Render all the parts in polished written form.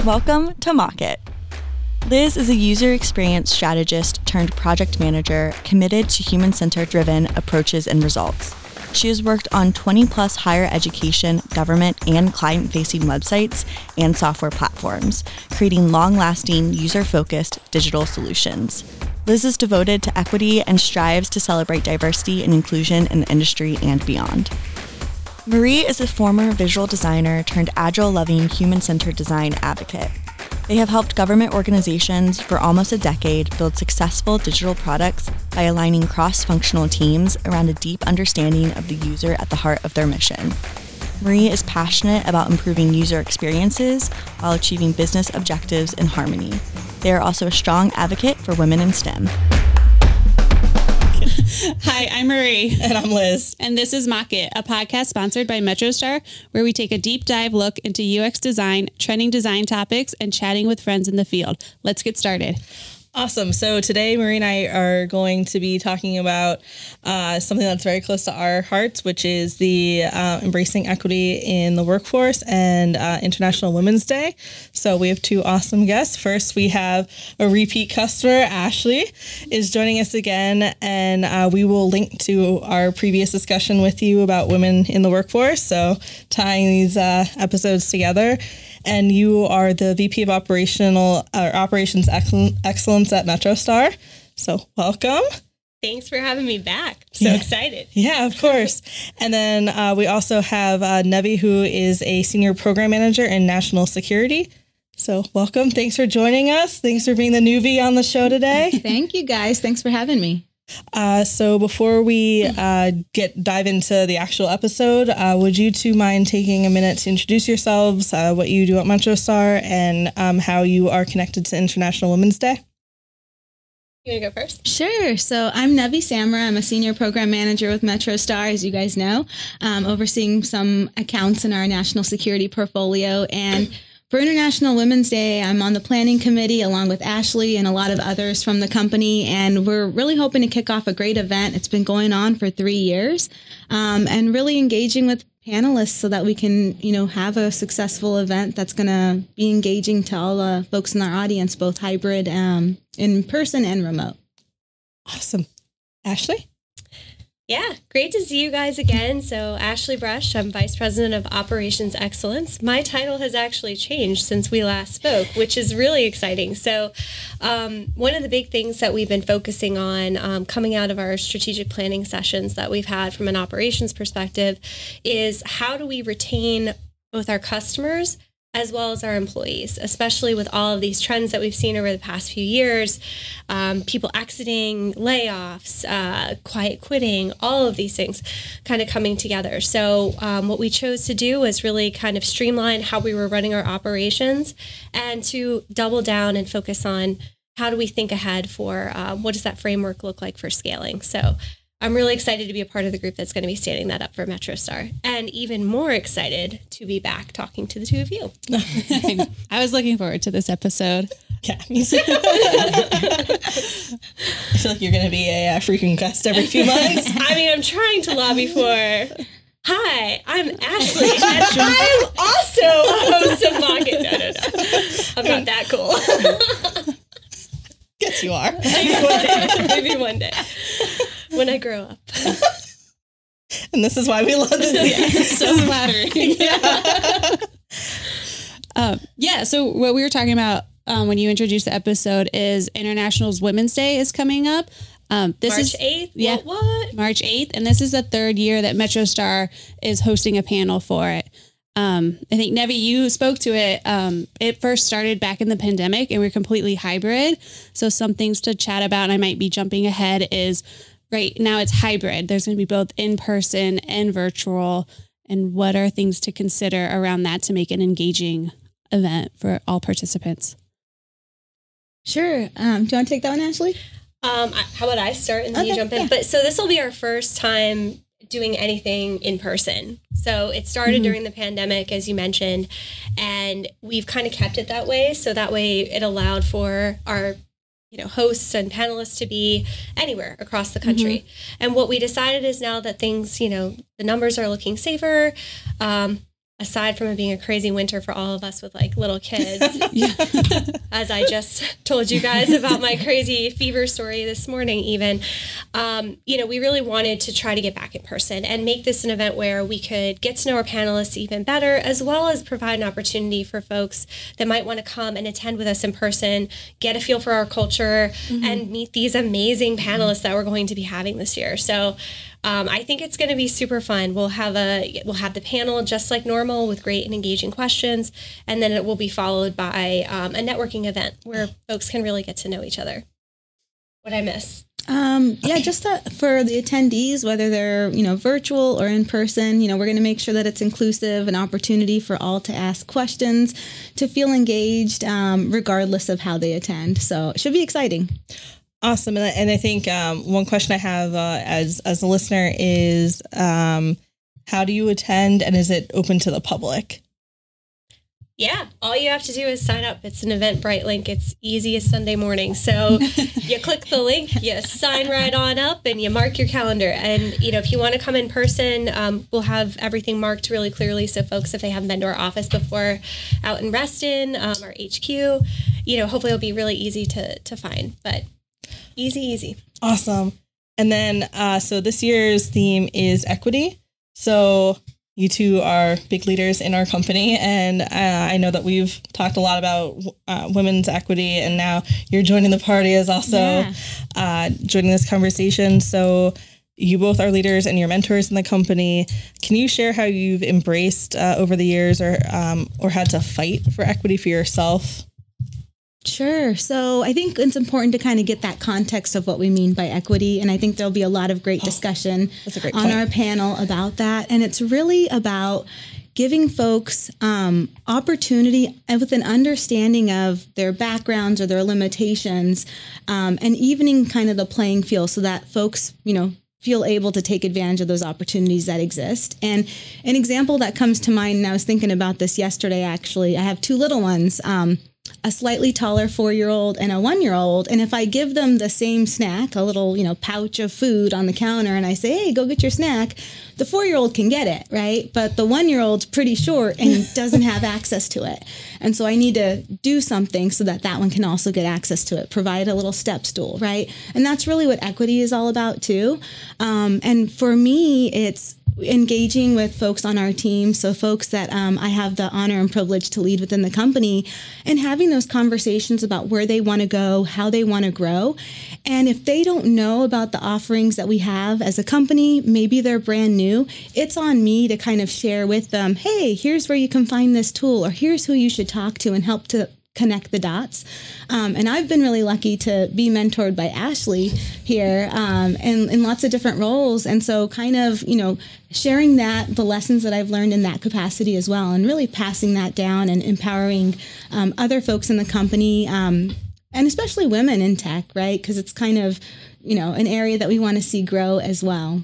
Welcome to Mock It. Liz is a user experience strategist turned project manager committed to human-centered driven approaches and results. She has worked on 20-plus higher education, government, and client-facing websites and software platforms, creating long-lasting, user-focused digital solutions. Liz is devoted to equity and strives to celebrate diversity and inclusion in the industry and beyond. Marie is a former visual designer turned agile-loving, human-centered design advocate. They have helped government organizations for almost a decade build successful digital products by aligning cross-functional teams around a deep understanding of the user at the heart of their mission. Marie is passionate about improving user experiences while achieving business objectives in harmony. They are also a strong advocate for women in STEM. Hi, I'm Marie. And I'm Liz. And this is Mock It, a podcast sponsored by MetroStar, where we take a deep dive look into UX design, trending design topics, and chatting with friends in the field. Let's get started. Awesome. So today, Marie and I are going to be talking about something that's very close to our hearts, which is the embracing equity in the workforce and International Women's Day. So we have two awesome guests. First, we have a repeat customer, Ashley, is joining us again, and we will link to our previous discussion with you about women in the workforce. So tying these episodes together. And you are the VP of Operations Excellence at MetroStar. So welcome. Thanks for having me back. So excited. Yeah, of course. And then we also have Nevi, who is a Senior Program Manager in National Security. So welcome. Thanks for joining us. Thanks for being the newbie on the show today. Thank you, guys. Thanks for having me. So before we dive into the actual episode, would you two mind taking a minute to introduce yourselves, what you do at MetroStar, and how you are connected to International Women's Day? You want to go first? Sure. So I'm Nevi Samra. I'm a senior program manager with MetroStar, as you guys know, overseeing some accounts in our national security portfolio. And for International Women's Day, I'm on the planning committee along with Ashley and a lot of others from the company, and we're really hoping to kick off a great event. It's been going on for 3 years, and really engaging with panelists so that we can, have a successful event that's going to be engaging to all the folks in our audience, both hybrid, in person and remote. Awesome. Ashley? Yeah, great to see you guys again. So Ashley Brush, I'm Vice President of Operations Excellence. My title has actually changed since we last spoke, which is really exciting. So one of the big things that we've been focusing on coming out of our strategic planning sessions that we've had from an operations perspective is how do we retain both our customers as well as our employees, especially with all of these trends that we've seen over the past few years, people exiting, layoffs, quiet quitting, all of these things kind of coming together. So what we chose to do was really kind of streamline how we were running our operations and to double down and focus on how do we think ahead for what does that framework look like for scaling. So I'm really excited to be a part of the group that's going to be standing that up for MetroStar, and even more excited to be back talking to the two of you. I was looking forward to this episode. Yeah, me too. I feel like you're going to be a frequent guest every few months. I mean, I'm trying to lobby for... Hi, I'm Ashley, and I'm also a host of Mock It. No. I'm not that cool. Yes, you are. Maybe one day. When I grow up. And this is why we love this. It's so flattering. So what we were talking about when you introduced the episode is International Women's Day is coming up. This March 8th? Yeah, What? March 8th. And this is the third year that MetroStar is hosting a panel for it. I think, Nevi, you spoke to it. It first started back in the pandemic and we're completely hybrid. So some things to chat about, and I might be jumping ahead, is right now it's hybrid. There's going to be both in person and virtual. And what are things to consider around that to make an engaging event for all participants? Sure. Do you want to take that one, Ashley? How about I start and then you jump in? Yeah. But so this will be our first time doing anything in person. So it started during the pandemic, as you mentioned, and we've kind of kept it that way. So that way it allowed for our hosts and panelists to be anywhere across the country. And what we decided is now that things, the numbers are looking safer. aside from it being a crazy winter for all of us with like little kids, as I just told you guys about my crazy fever story this morning even, we really wanted to try to get back in person and make this an event where we could get to know our panelists even better, as well as provide an opportunity for folks that might want to come and attend with us in person, get a feel for our culture, and meet these amazing panelists that we're going to be having this year. So I think it's going to be super fun. We'll have the panel just like normal with great and engaging questions, and then it will be followed by a networking event where folks can really get to know each other. What'd I miss? Just for the attendees, whether they're, virtual or in person, we're going to make sure that it's inclusive, an opportunity for all to ask questions, to feel engaged, regardless of how they attend. So it should be exciting. Awesome. And I think one question I have as a listener is how do you attend, and is it open to the public? Yeah, all you have to do is sign up. It's an Eventbrite link. It's easy as Sunday morning. So you click the link, you sign right on up, and you mark your calendar. And, if you want to come in person, we'll have everything marked really clearly. So folks, if they haven't been to our office before out in Reston, our HQ, hopefully it'll be really easy to find. But easy. Awesome. And then, so this year's theme is equity. So you two are big leaders in our company, and I know that we've talked a lot about women's equity, and now you're joining the party as also joining this conversation. So you both are leaders and you're mentors in the company. Can you share how you've embraced over the years or had to fight for equity for yourself? Sure. So I think it's important to kind of get that context of what we mean by equity. And I think there'll be a lot of great discussion on our panel about that. And it's really about giving folks opportunity and with an understanding of their backgrounds or their limitations, and evening kind of the playing field so that folks, feel able to take advantage of those opportunities that exist. And an example that comes to mind, and I was thinking about this yesterday, actually, I have two little ones, a slightly taller 4-year-old and a 1-year-old. And if I give them the same snack, a little, pouch of food on the counter, and I say, hey, go get your snack, the 4-year-old can get it, right? But the 1-year-old's pretty short and doesn't have access to it. And so I need to do something so that one can also get access to it, provide a little step stool, right? And that's really what equity is all about too. And for me, it's engaging with folks on our team, so folks that I have the honor and privilege to lead within the company, and having those conversations about where they want to go, how they want to grow. And if they don't know about the offerings that we have as a company, maybe they're brand new, it's on me to kind of share with them, hey, here's where you can find this tool, or here's who you should talk to, and help to connect the dots. And I've been really lucky to be mentored by Ashley here in lots of different roles. And so kind of, sharing the lessons that I've learned in that capacity as well, and really passing that down and empowering other folks in the company, and especially women in tech, right? Because it's kind of, an area that we want to see grow as well.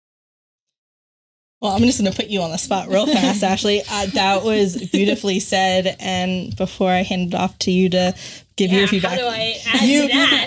Well, I'm just going to put you on the spot real fast, Ashley. That was beautifully said. And before I hand it off to you to give your feedback, how do I add to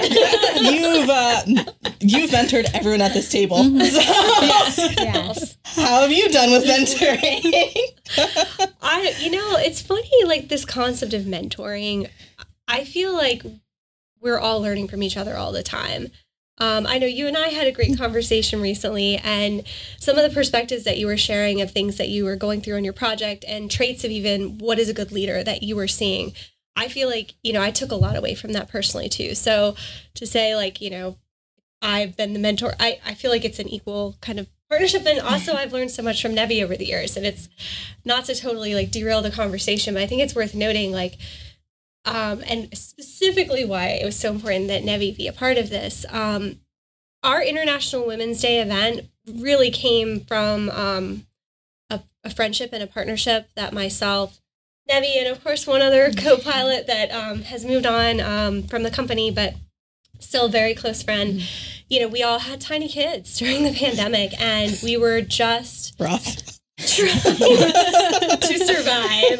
that? You've mentored everyone at this table. So, Yes. How have you done with mentoring? It's funny, like this concept of mentoring. I feel like we're all learning from each other all the time. I know you and I had a great conversation recently, and some of the perspectives that you were sharing of things that you were going through on your project and traits of even what is a good leader that you were seeing. I feel like, I took a lot away from that personally too. So to say like, I've been the mentor, I feel like it's an equal kind of partnership. And also I've learned so much from Nevi over the years, and it's not to totally like derail the conversation, but I think it's worth noting like, and specifically why it was so important that Nevi be a part of this. Our International Women's Day event really came from a friendship and a partnership that myself, Nevi, and of course one other co-pilot that has moved on from the company, but still a very close friend. We all had tiny kids during the pandemic, and we were just rough. Trying to survive.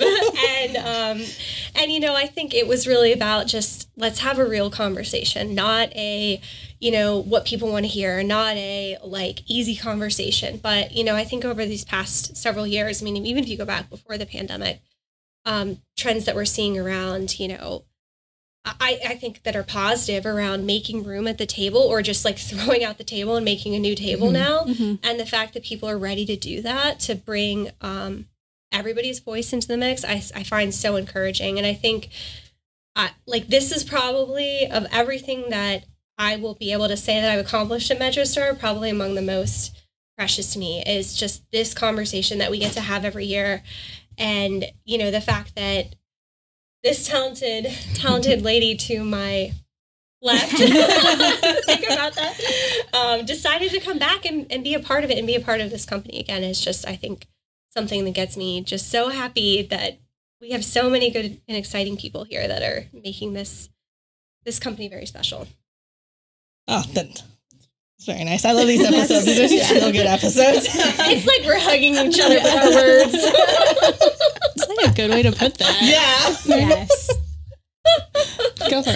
And I think it was really about just let's have a real conversation, not a, what people want to hear, not a like easy conversation. But, I think over these past several years, I mean, even if you go back before the pandemic, trends that we're seeing around, I think that are positive around making room at the table, or just like throwing out the table and making a new table now. And the fact that people are ready to do that, to bring everybody's voice into the mix, I find so encouraging. And I think like this is probably, of everything that I will be able to say that I've accomplished at MetroStar, probably among the most precious to me is just this conversation that we get to have every year. And, the fact that this talented lady to my left, think about that, decided to come back and be a part of it and be a part of this company again is just, I think, something that gets me just so happy that we have so many good and exciting people here that are making this company very special. Oh, that's very nice. I love these episodes. These are just real good episodes. It's like we're hugging each other with our words. It's like a good way to put that. Yeah. Yes. Go for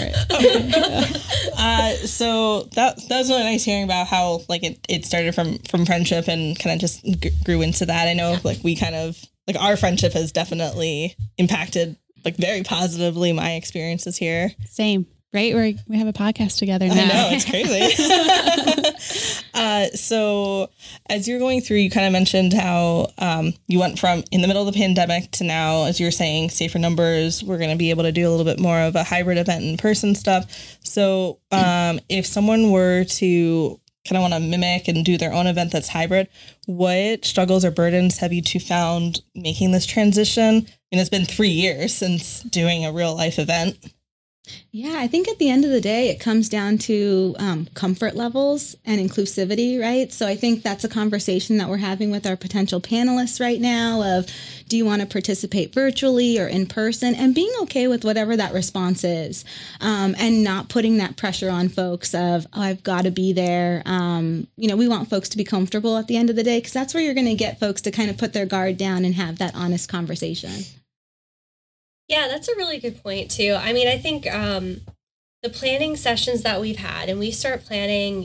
it. So that was really nice hearing about how like it started from friendship and kind of just grew into that. I know like we kind of like our friendship has definitely impacted like very positively my experiences here. Same. Right? We have a podcast together now. I know, it's crazy. So as you're going through, you kind of mentioned how you went from in the middle of the pandemic to now, as you were saying, safer numbers, we're going to be able to do a little bit more of a hybrid event in-person stuff. So if someone were to kind of want to mimic and do their own event that's hybrid, what struggles or burdens have you two found making this transition? And it's been 3 years since doing a real life event. Yeah, I think at the end of the day, it comes down to comfort levels and inclusivity, right? So I think that's a conversation that we're having with our potential panelists right now of, do you want to participate virtually or in person, and being okay with whatever that response is, and not putting that pressure on folks of, oh, I've got to be there. We want folks to be comfortable at the end of the day, because that's where you're going to get folks to kind of put their guard down and have that honest conversation. Yeah, that's a really good point, too. I mean, I think the planning sessions that we've had, and we start planning,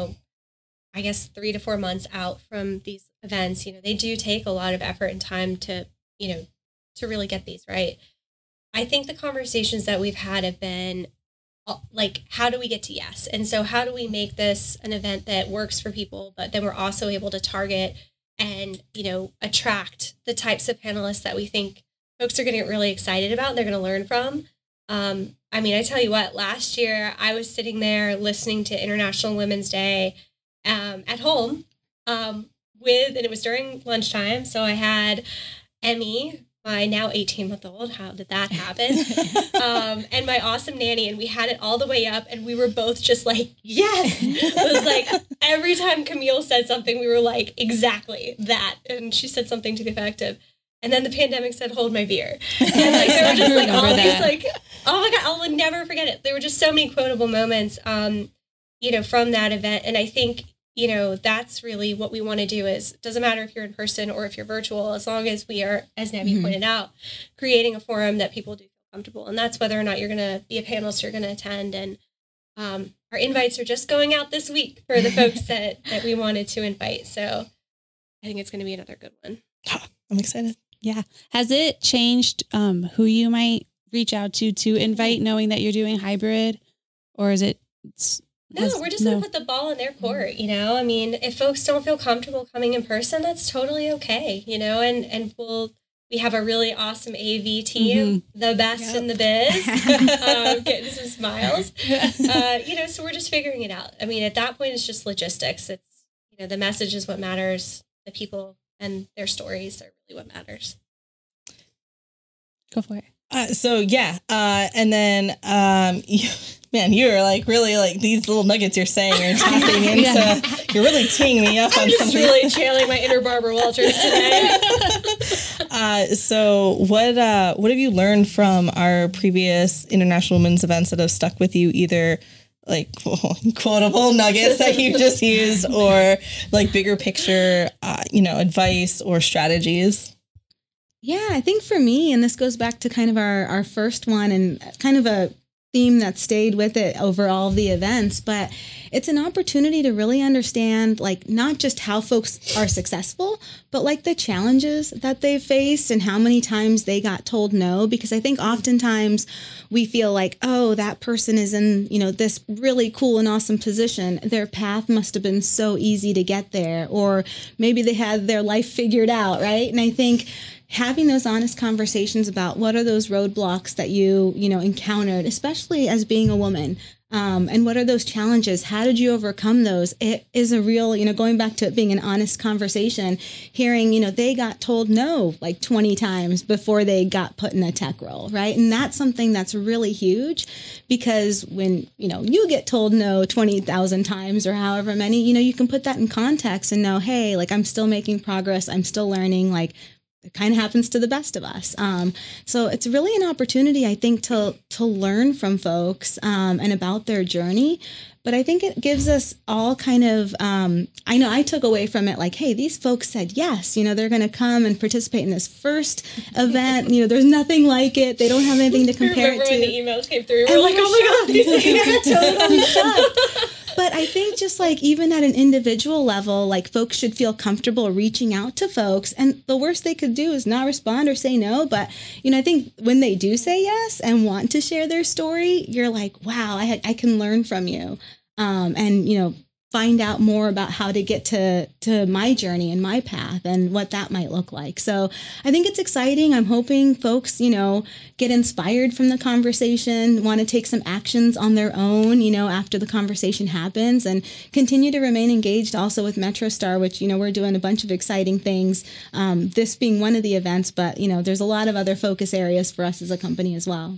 I guess 3 to 4 months out from these events, they do take a lot of effort and time to, to really get these right. I think the conversations that we've had have been like, how do we get to yes? And so how do we make this an event that works for people, but then we're also able to target and, attract the types of panelists that we think folks are going to get really excited about and they're going to learn from. I mean, I tell you what, last year I was sitting there listening to International Women's Day at home and it was during lunchtime. So I had Emmy, my now 18-month-old, how did that happen? And my awesome nanny, and we had it all the way up and we were both just like, yes! It was like every time Camille said something, we were like, exactly that. And she said something to the effect of, and then the pandemic said, hold my beer. And like, there were just like all these like, oh my God, I'll never forget it. There were just so many quotable moments, from that event. And I think, that's really what we want to do is, doesn't matter if you're in person or if you're virtual, as long as we are, as Nabby pointed out, creating a forum that people do feel comfortable. And that's whether or not you're going to be a panelist, you're going to attend. And our invites are just going out this week for the folks that we wanted to invite. So I think it's going to be another good one. I'm excited. Yeah. Has it changed who you might reach out to invite, knowing that you're doing hybrid? Or is it... No, we're just going to put the ball in their court, I mean, if folks don't feel comfortable coming in person, that's totally okay, and we have a really awesome AV team, the best in the biz, getting some smiles, so we're just figuring it out. I mean, at that point, it's just logistics. It's, the message is what matters. The people and their stories are really what matters. Go for it. And then, you're like really like these little nuggets you're saying are tapping into. You're really teeing me up on something. I'm just really channeling my inner Barbara Walters today. So what have you learned from our previous International Women's events that have stuck with you, either like quotable nuggets that you just used or like bigger picture, advice or strategies? Yeah, I think for me, and this goes back to kind of our first one and kind of a theme that stayed with it over all of the events, but it's an opportunity to really understand, like, not just how folks are successful, but like the challenges that they've faced and how many times they got told no. Because I think oftentimes we feel like, oh, that person is in, this really cool and awesome position. Their path must have been so easy to get there, or maybe they had their life figured out, right? And I think having those honest conversations about what are those roadblocks that you encountered, especially as being a woman, and what are those challenges? How did you overcome those? It is a real, going back to it being an honest conversation, hearing, they got told no like 20 times before they got put in a tech role, right? And that's something that's really huge, because when, you get told no 20,000 times or however many, you can put that in context and know, hey, like, I'm still making progress. I'm still learning, like, it kind of happens to the best of us. So it's really an opportunity, I think, to learn from folks and about their journey. But I think it gives us all kind of, I know I took away from it like, hey, these folks said yes, they're going to come and participate in this first event. There's nothing like it. They don't have anything to compare it to. Remember when the emails came through? We're like, oh my God, totally shocked. But I think just like even at an individual level, like folks should feel comfortable reaching out to folks. And the worst they could do is not respond or say no. But, I think when they do say yes and want to share their story, you're like, wow, I can learn from you. And find out more about how to get to my journey and my path and what that might look like. So I think it's exciting. I'm hoping folks, get inspired from the conversation, want to take some actions on their own, after the conversation happens, and continue to remain engaged also with MetroStar, which, we're doing a bunch of exciting things, this being one of the events, but, there's a lot of other focus areas for us as a company as well.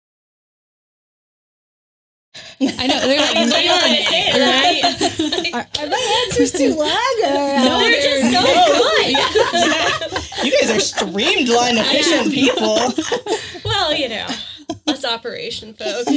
I know. They're like, do you want to say it, right? Are my answers too long? No, they're just so good. You guys are streamlined, efficient people. Well, us operation folk.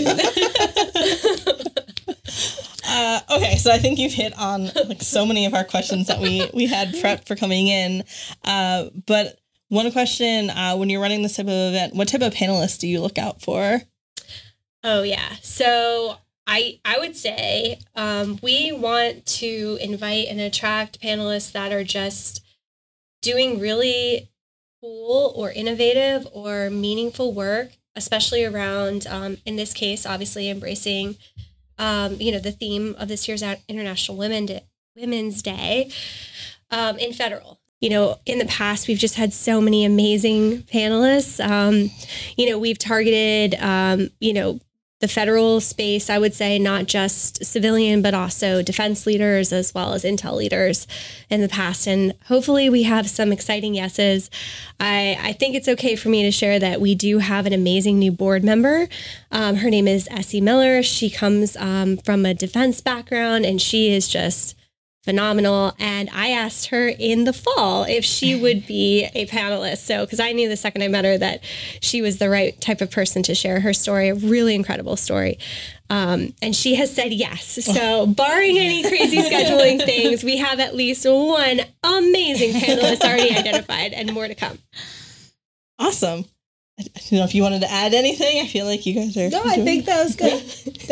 Okay, so I think you've hit on like so many of our questions that we had prepped for coming in. But one question, when you're running this type of event, what type of panelists do you look out for? Oh, yeah. So I would say we want to invite and attract panelists that are just doing really cool or innovative or meaningful work, especially around, in this case, obviously embracing, the theme of this year's International Women's Day in federal. In the past, we've just had so many amazing panelists. We've targeted, the federal space, I would say, not just civilian, but also defense leaders as well as intel leaders in the past. And hopefully we have some exciting yeses. I think it's okay for me to share that we do have an amazing new board member. Her name is Essie Miller. She comes from a defense background, and she is just phenomenal. And I asked her in the fall if she would be a panelist. So, because I knew the second I met her that she was the right type of person to share her story, a really incredible story. And she has said yes. So barring any crazy scheduling things, we have at least one amazing panelist already identified and more to come. Awesome. I don't know if you wanted to add anything. I feel like you guys are. No, I think that was good.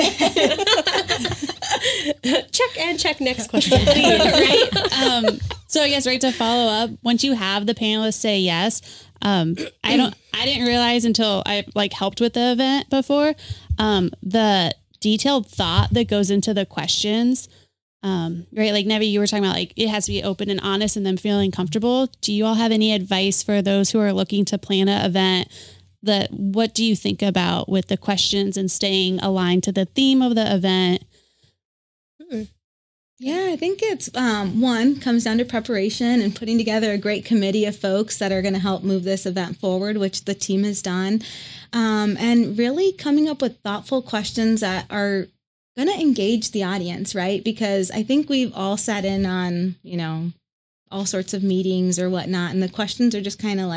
Check next question, please. Right? So I guess to follow up, once you have the panelists say yes, I didn't realize until I helped with the event before, the detailed thought that goes into the questions. Right? Like Nevi, you were talking about it has to be open and honest and them feeling comfortable. Do you all have any advice for those who are looking to plan an event? What do you think about with the questions and staying aligned to the theme of the event? Yeah, I think it's one comes down to preparation and putting together a great committee of folks that are going to help move this event forward, which the team has done, and really coming up with thoughtful questions that are going to engage the audience, right? Because I think we've all sat in on, all sorts of meetings or whatnot, and the questions are just kind of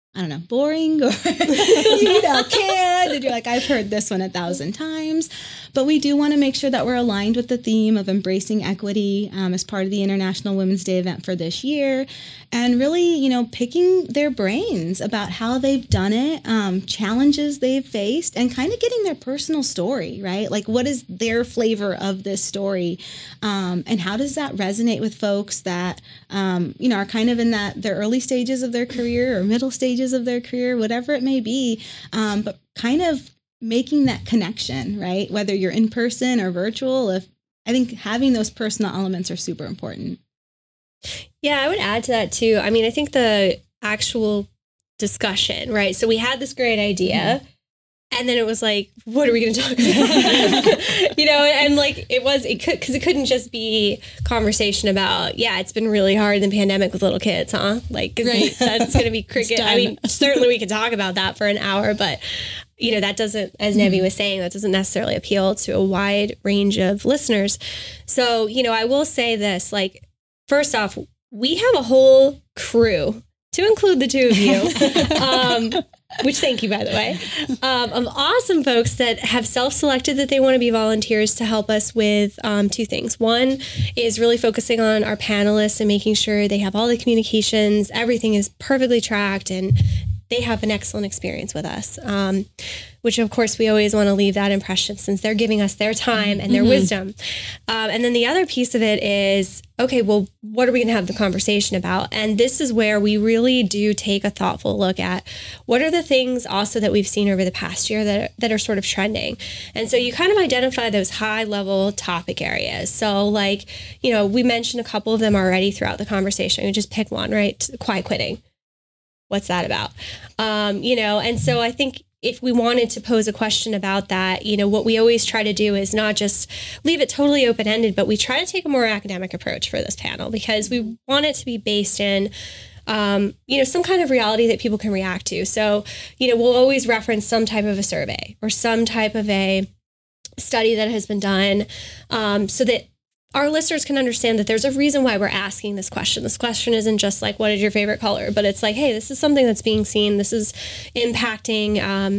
boring or, canned. And you're like, I've heard this one 1,000 times. But we do want to make sure that we're aligned with the theme of embracing equity as part of the International Women's Day event for this year, and really, picking their brains about how they've done it, challenges they've faced, and kind of getting their personal story, right? Like, what is their flavor of this story? And how does that resonate with folks that, are kind of in their early stages of their career or middle stages of their career, whatever it may be, but kind of making that connection, right? Whether you're in person or virtual, I think having those personal elements are super important. Yeah, I would add to that too. I mean, I think the actual discussion, right? So we had this great idea. And then it was like, what are we going to talk about? And like because it couldn't just be conversation about, it's been really hard in the pandemic with little kids, huh? Like, right. That's going to be cricket. I mean, certainly we could talk about that for an hour, but that doesn't, as Nevi was saying, that doesn't necessarily appeal to a wide range of listeners. So, I will say this, like, first off, we have a whole crew, to include the two of you, which thank you, by the way, of awesome folks that have self-selected that they want to be volunteers to help us with two things. One is really focusing on our panelists and making sure they have all the communications, everything is perfectly tracked, and they have an excellent experience with us, which of course we always want to leave that impression since they're giving us their time and their wisdom. And then the other piece of it is, okay, well, what are we going to have the conversation about? And this is where we really do take a thoughtful look at what are the things also that we've seen over the past year that are sort of trending. And so you kind of identify those high level topic areas. So like, we mentioned a couple of them already throughout the conversation. We just pick one, right? Quiet quitting. What's that about? And so I think if we wanted to pose a question about that, what we always try to do is not just leave it totally open-ended, but we try to take a more academic approach for this panel because we want it to be based in, some kind of reality that people can react to. So, we'll always reference some type of a survey or some type of a study that has been done so that our listeners can understand that there's a reason why we're asking this question. This question isn't just like, what is your favorite color? But it's like, hey, this is something that's being seen. This is impacting,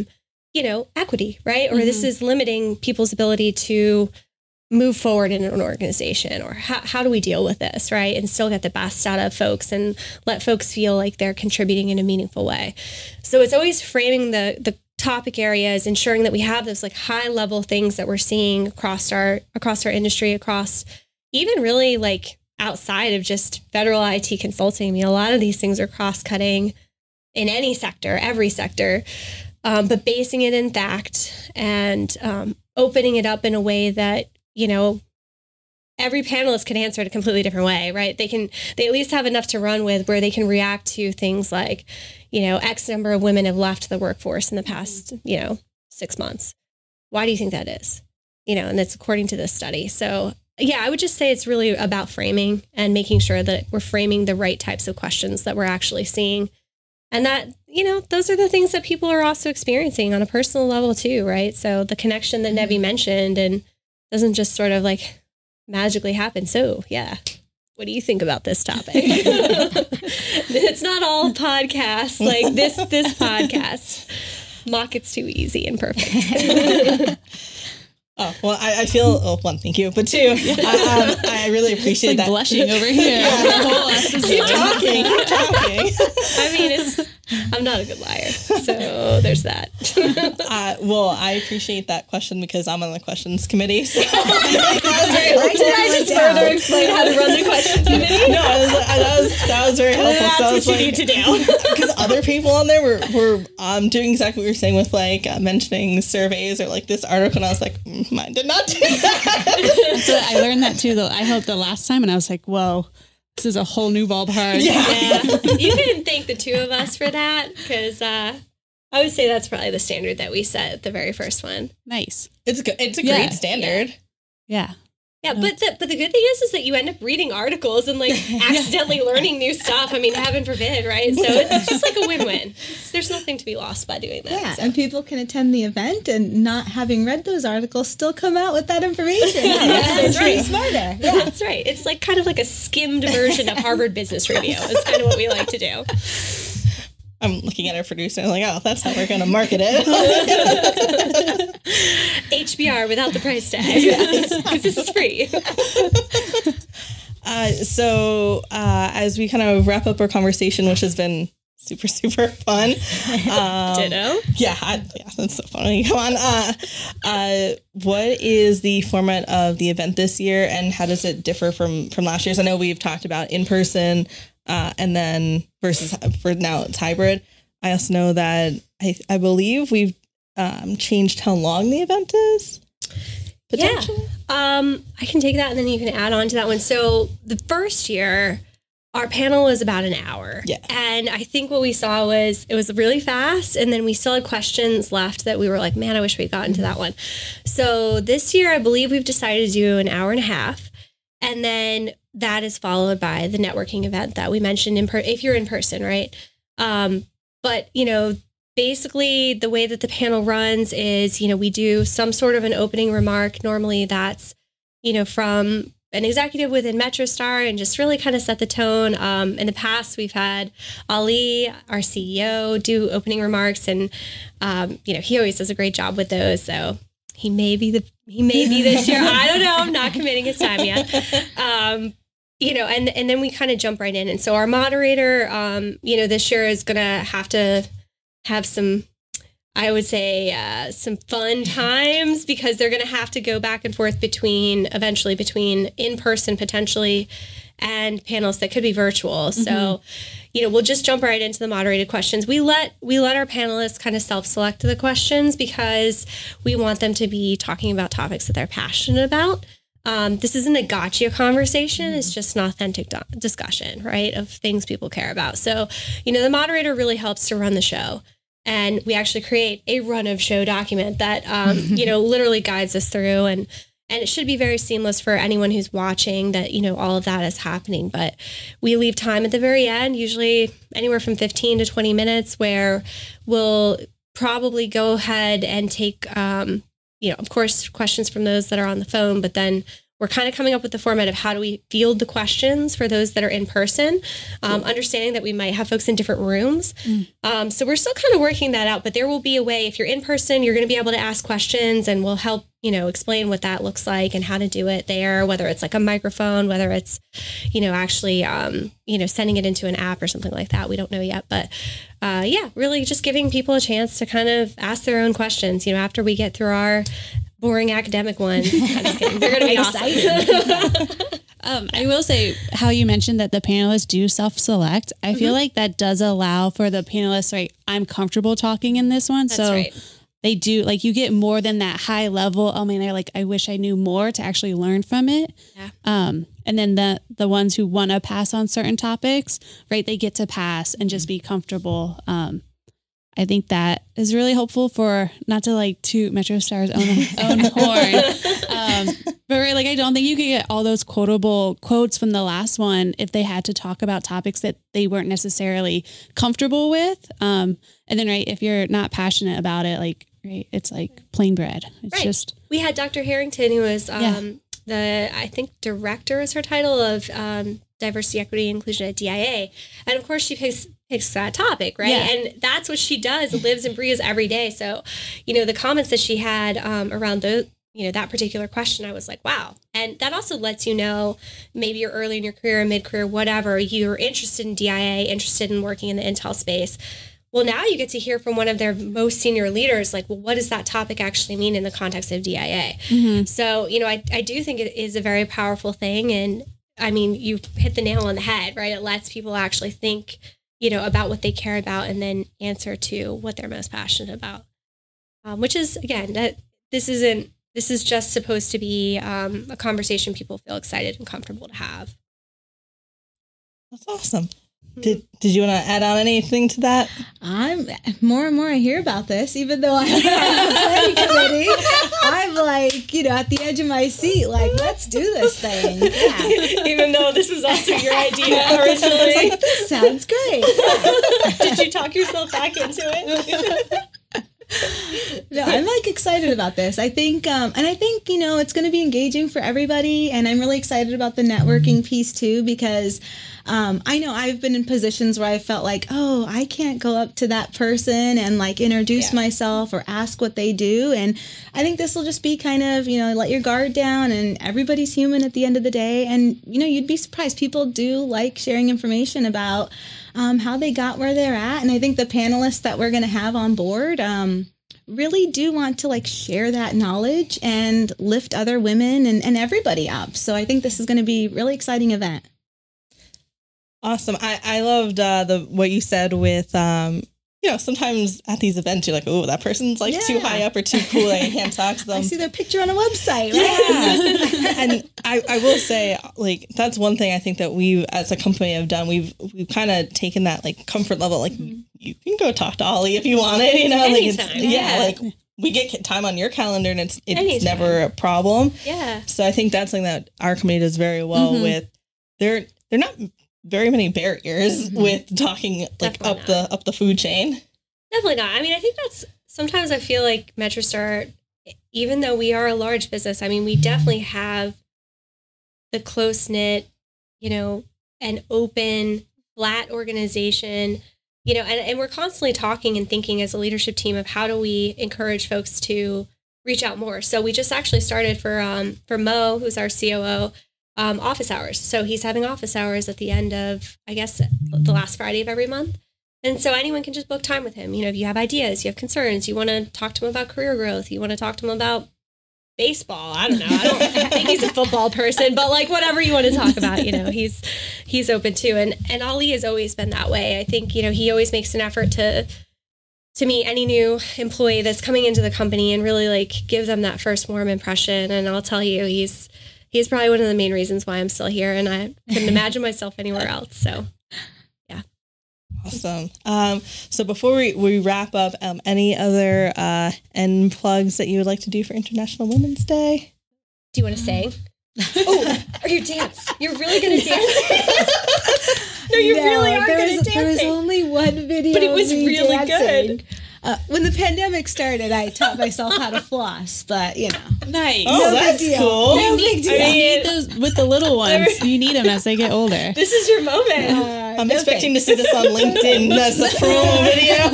equity, right? Or this is limiting people's ability to move forward in an organization, or how do we deal with this, right? And still get the best out of folks and let folks feel like they're contributing in a meaningful way. So it's always framing the topic areas, ensuring that we have those like high level things that we're seeing across our industry, across even really like outside of just federal IT consulting. I mean, a lot of these things are cross-cutting in any sector, every sector, but basing it in fact and opening it up in a way that, every panelist can answer it a completely different way, right? They at least have enough to run with where they can react to things like, X number of women have left the workforce in the past, 6 months. Why do you think that is? And that's according to this study. So yeah, I would just say it's really about framing and making sure that we're framing the right types of questions that we're actually seeing. And that, those are the things that people are also experiencing on a personal level too, right? So the connection that Nevi mentioned and doesn't just sort of like magically happen. So yeah, what do you think about this topic? It's not all podcasts like this podcast. Mock it's too easy and perfect. Oh, well, I feel, one, thank you, but two, I really appreciate like that. Blushing over here. Keep talking. I mean, I'm not a good liar, so there's that. Well, I appreciate that question because I'm on the questions committee. So. Did I just further explain how to run the questions committee? No, that was very helpful. That's so what you need to do. Because other people on there were doing exactly what you're saying with like mentioning surveys or like this article, and I was like, mine did not do that. So I learned that too, though. I helped the last time, and I was like, whoa. This is a whole new ballpark. Yeah. You can thank the two of us for that because I would say that's probably the standard that we set at the very first one. Nice. It's good. It's a great standard. Yeah. Yeah, but the good thing is that you end up reading articles and like accidentally learning new stuff. I mean, heaven forbid, right? So it's just like a win-win. There's nothing to be lost by doing that. Yeah, so. and people can attend the event and not having read those articles still come out with that information. That's right. Smarter. Yeah. That's right. It's like kind of like a skimmed version of Harvard Business Review. It's kind of what we like to do. I'm looking at our producer and I'm like, oh, that's how we're going to market it. HBR without the price tag. Because this is free. So as we kind of wrap up our conversation, which has been super, super fun. Ditto. Yeah, that's so funny. Come on. What is the format of the event this year, and how does it differ from last year's? I know we've talked about in person, and then versus for now it's hybrid. I also know that I believe we've changed how long the event is. Potentially. Yeah. I can take that and then you can add on to that one. So the first year, our panel was about an hour. Yeah. And I think what we saw was it was really fast. And then we still had questions left that we were like, man, I wish we'd gotten to that one. So this year, I believe we've decided to do an hour and a half. And then that is followed by the networking event that we mentioned if you're in person, right? But, basically the way that the panel runs is, we do some sort of an opening remark. Normally that's, from an executive within MetroStar and just really kind of set the tone. In the past, we've had Ali, our CEO, do opening remarks, and he always does a great job with those. So he may be this year. I don't know. I'm not committing his time yet. And then we kind of jump right in. And so our moderator, this year is going to have some, I would say, some fun times, because they're going to have to go back and forth between in-person potentially and panels that could be virtual. Mm-hmm. So, we'll just jump right into the moderated questions. We let our panelists kind of self-select the questions because we want them to be talking about topics that they're passionate about. This isn't a gotcha conversation. It's just an authentic discussion, right, of things people care about. So, the moderator really helps to run the show. And we actually create a run of show document that, literally guides us through. And it should be very seamless for anyone who's watching that, all of that is happening. But we leave time at the very end, usually anywhere from 15 to 20 minutes, where we'll probably go ahead and take, of course, questions from those that are on the phone, but then we're kind of coming up with the format of how do we field the questions for those that are in person, understanding that we might have folks in different rooms. So we're still kind of working that out, but there will be a way. If you're in person, you're going to be able to ask questions, and we'll help, explain what that looks like and how to do it there, whether it's like a microphone, whether it's, actually, sending it into an app or something like that. We don't know yet, but really just giving people a chance to kind of ask their own questions, after we get through our boring academic ones. I'm just kidding. They're going to be awesome. I will say how you mentioned that the panelists do self-select. I feel like that does allow for the panelists, right? I'm comfortable talking in this one. That's right. They do, like, you get more than that high level. I wish I knew more to actually learn from it. Yeah. And then the ones who want to pass on certain topics, right? They get to pass and just be comfortable. I think that is really helpful for, not to like toot MetroStar's own horn. But right, I don't think you could get all those quotable quotes from the last one if they had to talk about topics that they weren't necessarily comfortable with. And then, right, if you're not passionate about it, right, it's like plain bread. It's just. We had Dr. Harrington, who was I think director is her title of diversity, equity, inclusion at DIA. And of course she picks that topic, right? Yeah. And that's what she does, lives and breathes every day. So, the comments that she had around that particular question, I was like, wow. And that also lets you know, maybe you're early in your career, mid-career, whatever, you're interested in DIA, interested in working in the Intel space. Well, now you get to hear from one of their most senior leaders, like, well, what does that topic actually mean in the context of DIA? Mm-hmm. So, I do think it is a very powerful thing. And I mean, you hit the nail on the head, right? It lets people actually think, about what they care about and then answer to what they're most passionate about. Which is, again, that this is just supposed to be a conversation people feel excited and comfortable to have. That's awesome. Did you want to add on anything to that? I'm more and more I hear about this, even though I'm on the planning committee. I'm at the edge of my seat, let's do this thing. Yeah. Even though this was also your idea originally. This sounds great. Did you talk yourself back into it? No, I'm like excited about this. I think, it's going to be engaging for everybody. And I'm really excited about the networking piece too, because I know I've been in positions where I felt like, oh, I can't go up to that person and like introduce myself or ask what they do. And I think this will just be kind of, let your guard down, and everybody's human at the end of the day. And, you'd be surprised. People do like sharing information about how they got where they're at. And I think the panelists that we're going to have on board really do want to like share that knowledge and lift other women and everybody up. So I think this is going to be a really exciting event. Awesome. I loved what you said with, sometimes at these events, you're like, oh, that person's like too high up or too cool. I can't talk to them. I see their picture on a website. Right? Yeah. And I will say, like, that's one thing I think that we as a company have done. We've kind of taken that like comfort level. Like, you can go talk to Ollie if you want it, Anytime. Like like we get time on your calendar and it's never a problem. Yeah. So I think that's something that our company does very well with. They're not very many barriers with talking like up the food chain. Definitely not. I mean, I think that's sometimes I feel like MetroStar, even though we are a large business, I mean, we definitely have the close knit, an open, flat organization, and we're constantly talking and thinking as a leadership team of how do we encourage folks to reach out more. So we just actually started for Mo, who's our COO, office hours. So he's having office hours at the end of, I guess, the last Friday of every month. And so anyone can just book time with him. If you have ideas, you have concerns, you want to talk to him about career growth, you want to talk to him about baseball. I don't know. I don't think he's a football person, but like whatever you want to talk about, he's open to. And Ali has always been that way. I think, he always makes an effort to meet any new employee that's coming into the company and really like give them that first warm impression. And I'll tell you, he's probably one of the main reasons why I'm still here, and I couldn't imagine myself anywhere else. So, yeah. Awesome. So before we wrap up, any other end plugs that you would like to do for International Women's Day? Do you want to sing? Or you dance? You're really good at dancing? No, you really are good at dancing. There was only one video, but it was really good. When the pandemic started, I taught myself how to floss, but Nice. Oh, that's cool. No big deal. You need those with the little ones. You need them as they get older. This is your moment. I'm expecting to see this on LinkedIn as the promo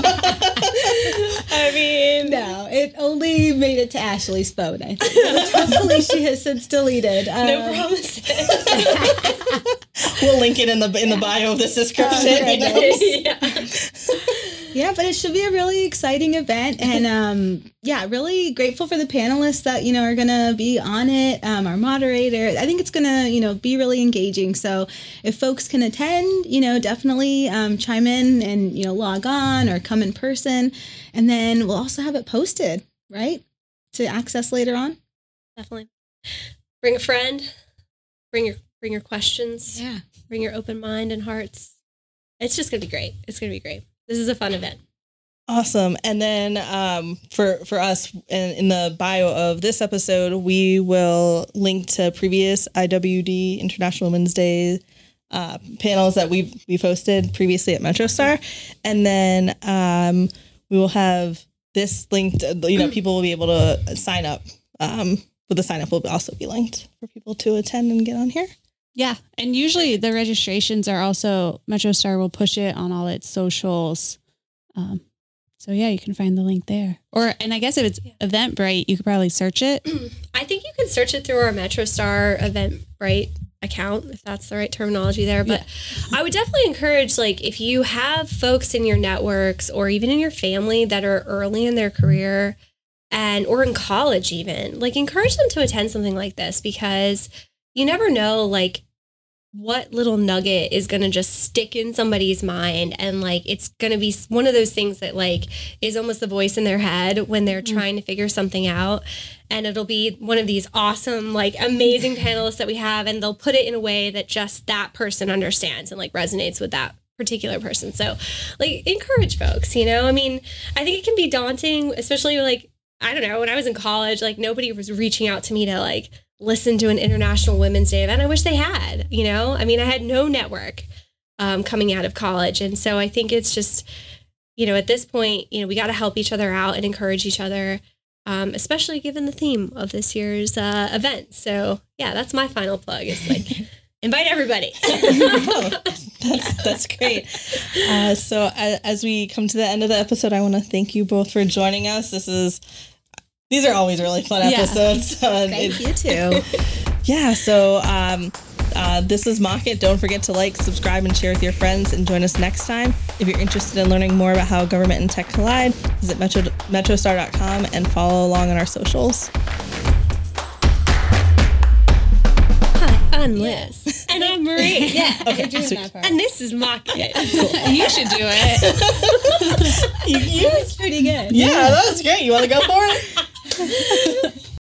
video. I mean, no, it only made it to Ashley's phone, I think. Which hopefully she has since deleted. No promises. We'll link it in the bio of this description. Yeah, but it should be a really exciting event, and really grateful for the panelists that are going to be on it. Our moderator, I think it's going to be really engaging. So if folks can attend, definitely chime in and log on or come in person, and then we'll also have it posted, right, to access later on. Definitely. Bring a friend. Bring your questions. Yeah. Bring your open mind and hearts. It's just going to be great. It's going to be great. This is a fun event. Awesome. And then for us in the bio of this episode, we will link to previous IWD International Women's Day panels that we've hosted previously at MetroStar. And then we will have this linked, people will be able to sign up. But the sign up will also be linked for people to attend and get on here. Yeah. And usually the registrations are also, MetroStar will push it on all its socials. So yeah, you can find the link there. And I guess if it's Eventbrite, you could probably search it. I think you can search it through our MetroStar Eventbrite account, if that's the right terminology there. But I would definitely encourage, like, if you have folks in your networks or even in your family that are early in their career or in college even, like, encourage them to attend something like this, because you never know, like, what little nugget is going to just stick in somebody's mind. And like, it's going to be one of those things that like is almost the voice in their head when they're trying to figure something out. And it'll be one of these awesome, like amazing panelists that we have. And they'll put it in a way that just that person understands and like resonates with that particular person. So like, encourage folks, I mean, I think it can be daunting, especially like, I don't know, when I was in college, like nobody was reaching out to me to like listen to an International Women's Day event. I wish they had, I mean, I had no network coming out of college. And so I think it's just at this point, we got to help each other out and encourage each other, especially given the theme of this year's event. So yeah, that's my final plug. It's like, invite everybody. That's great. So as we come to the end of the episode, I want to thank you both for joining us. These are always really fun episodes. Thank you too. Yeah. So this is Mock It. Don't forget to like, subscribe, and share with your friends, and join us next time. If you're interested in learning more about how government and tech collide, visit metrostar.com and follow along on our socials. I'm Liz. And I'm Marie. Yeah. Okay. Doing that part. And this is Mock It. You should do it. You That's pretty good. Yeah, that was great. You want to go for it?